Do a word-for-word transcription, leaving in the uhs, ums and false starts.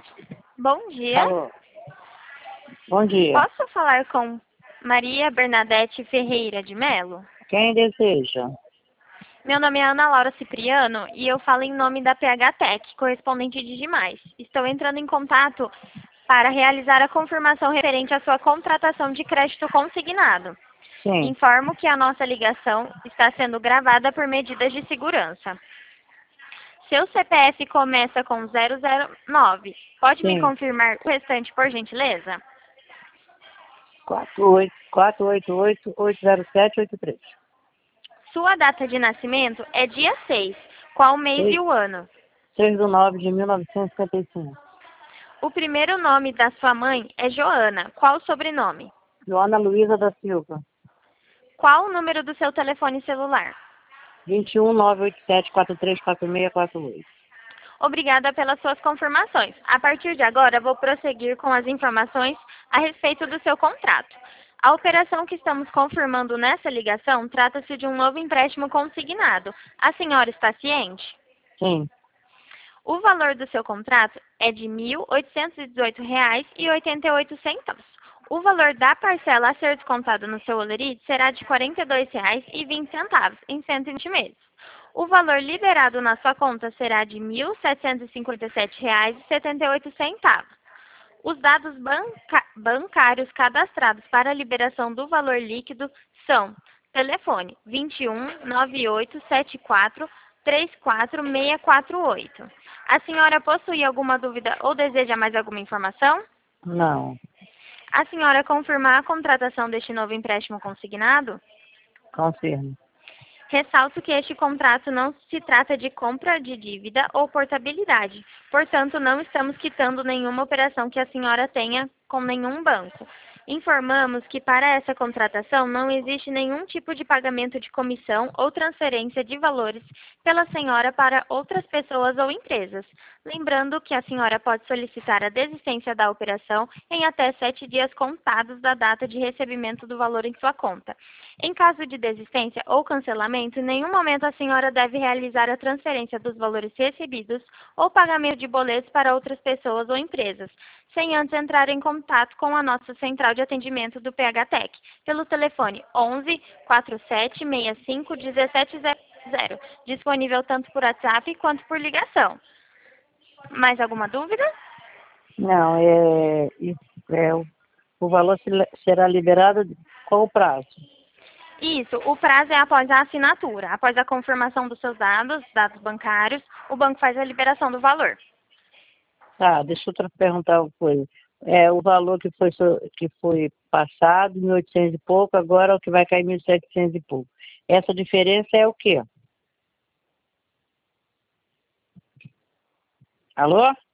Bom dia. Alô. Bom dia. Posso falar com Maria Bernadette Ferreira de Melo? Quem deseja? Meu nome é Ana Laura Cipriano e eu falo em nome da P H Tech, correspondente de Dimais. Estou entrando em contato para realizar a confirmação referente à sua contratação de crédito consignado. Sim. Informo que a nossa ligação está sendo gravada por medidas de segurança. Seu C P F começa com zero zero nove. Pode me Sim. confirmar o restante, por gentileza? quatro oito quatro oito oito, oito zero sete oito três. Sua data de nascimento é dia seis. Qual mês Seis. e o ano? seis de nove de mil novecentos e cinquenta e cinco. O primeiro nome da sua mãe é Joana. Qual o sobrenome? Joana Luísa da Silva. Qual o número do seu telefone celular? vinte e um, nove oito sete, quatro três quatro seis quatro oito. Obrigada pelas suas confirmações. A partir de agora, vou prosseguir com as informações a respeito do seu contrato. A operação que estamos confirmando nessa ligação trata-se de um novo empréstimo consignado. A senhora está ciente? Sim. O valor do seu contrato é de mil oitocentos e dezoito reais e oitenta e oito centavos. O valor da parcela a ser descontado no seu holerite será de quarenta e dois reais e vinte centavos em cento e vinte meses. O valor liberado na sua conta será de mil setecentos e cinquenta e sete reais e setenta e oito centavos. Os dados banca bancários cadastrados para a liberação do valor líquido são telefone vinte e um, noventa e oito, setenta e quatro, trinta e quatro, seiscentos e quarenta e oito. A senhora possui alguma dúvida ou deseja mais alguma informação? Não. A senhora confirmar a contratação deste novo empréstimo consignado? Confirmo. Ressalto que este contrato não se trata de compra de dívida ou portabilidade. Portanto, não estamos quitando nenhuma operação que a senhora tenha com nenhum banco. Informamos que para essa contratação não existe nenhum tipo de pagamento de comissão ou transferência de valores pela senhora para outras pessoas ou empresas. Lembrando que a senhora pode solicitar a desistência da operação em até sete dias contados da data de recebimento do valor em sua conta. Em caso de desistência ou cancelamento, em nenhum momento a senhora deve realizar a transferência dos valores recebidos ou pagamento de boletos para outras pessoas ou empresas, sem antes entrar em contato com a nossa central de atendimento do P H Tech, pelo telefone onze, quarenta e sete, sessenta e cinco, dezessete zero zero, disponível tanto por WhatsApp quanto por ligação. Mais alguma dúvida? Não, é, isso é o, o valor se- será liberado de qual o prazo? Isso, o prazo é após a assinatura. Após a confirmação dos seus dados, dados bancários, o banco faz a liberação do valor. Tá, deixa eu te perguntar uma coisa. É, o valor que foi, so- que foi passado, mil e oitocentos e pouco, agora é o que vai cair mil e setecentos e pouco. Essa diferença é o quê? Alô?